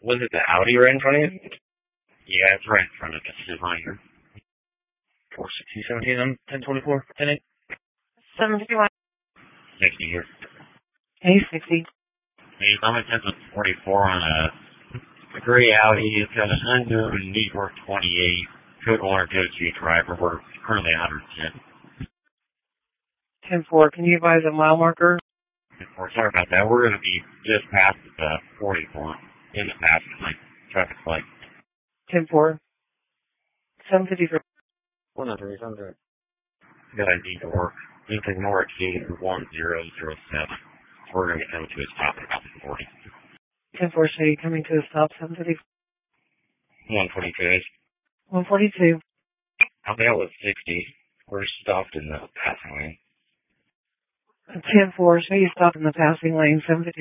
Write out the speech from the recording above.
Was it the Audi right in front of you? Yeah, it's right in front of us. It's right here. 460, 17, 1024, 10 8. 751. 60 here. Hey, 60. Hey, I'm at 1044 on a gray Audi. It's got an unknown New York 28. Code 1 or code 2 driver. We're currently 110. 10-4. Can you advise a mile marker? Sorry about that. We're going to be just past the 44. In the past, like, traffic light. 10-4. 753. 100. Got a need to work. Anything more exceeding 1007. So we're going to get them to a stop at about 40. 10-4. Shady coming to a stop. 750. 142. 142. I'll be out with 60. We're stopped in the passing lane. 10-4. Shady stopped in the passing lane. 750.